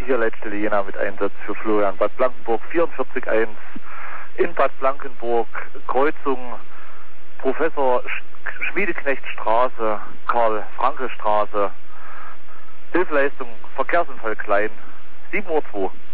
hier Leitstelle Jena mit Einsatz für Florian. Bad Blankenburg 44.1 in Bad Blankenburg, Kreuzung Professor Schmiedeknechtstraße, Karl-Franke-Straße, Hilfeleistung, Verkehrsunfall klein, 7:02 Uhr.